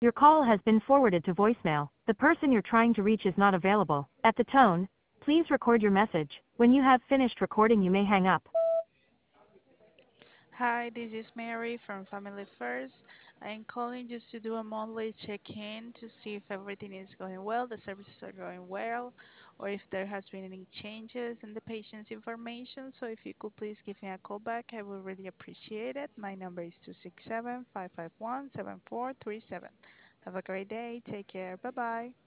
Your call has been forwarded to voicemail. The person you're trying to reach is not available. At the tone, please record your message. When you have finished recording, you may hang up. Hi, this is Mary from Family First. I'm calling just to do a monthly check-in to see if everything is going well, the services are going well, or if there has been any changes in the patient's information. So if you could please give me a call back, I would really appreciate it. My number is 267-551-7437. Have a great day. Take care. Bye-bye.